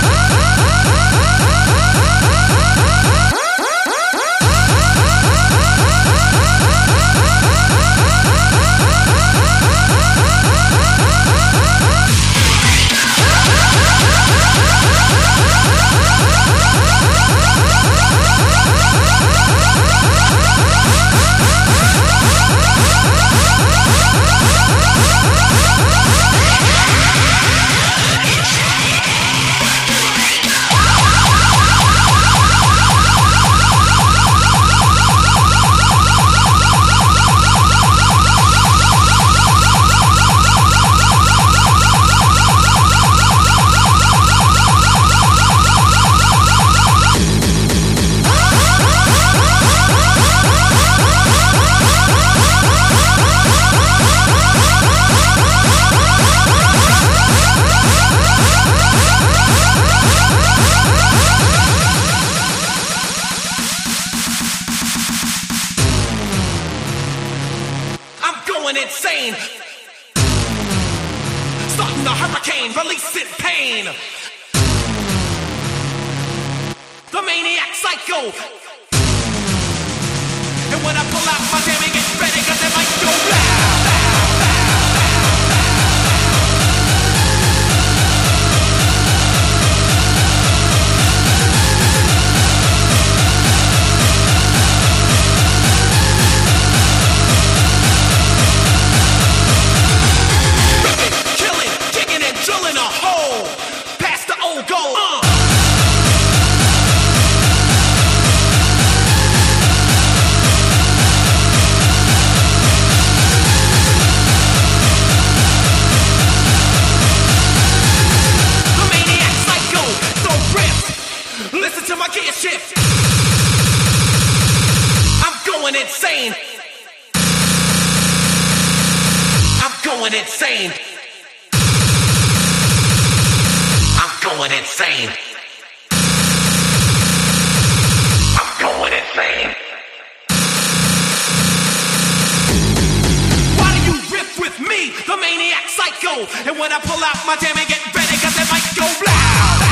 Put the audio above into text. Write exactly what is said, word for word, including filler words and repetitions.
Going insane, starting a hurricane, releasing pain. The maniac psycho. And when I pull out my jammy, get ready, cause it might go loud. To my gear shift, I'm going insane. I'm going insane. I'm going insane. I'm going insane. Why do you riff with me, the maniac psycho? And when I pull out my jammy, get ready, cause it might go loud.